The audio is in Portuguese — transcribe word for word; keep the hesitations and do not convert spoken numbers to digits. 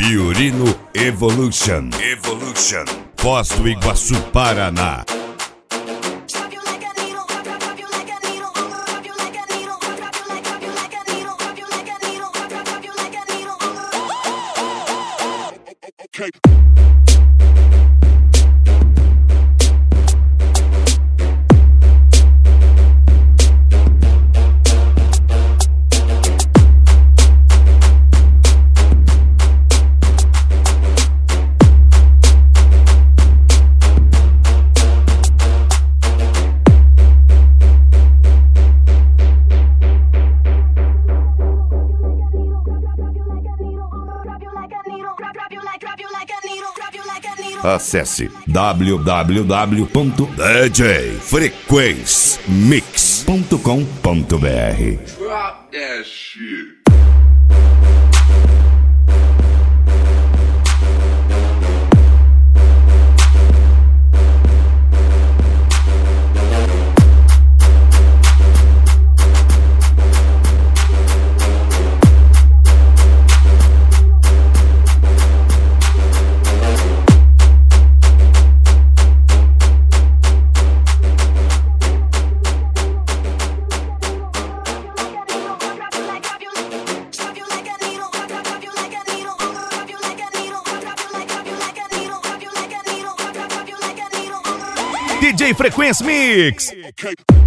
Fiorino Evolution. Evolution. Foz do Iguaçu, Paraná. Acesse w w w ponto d j frequence mix ponto com ponto b r. Drop that shit. D J Frequence Mix. Okay.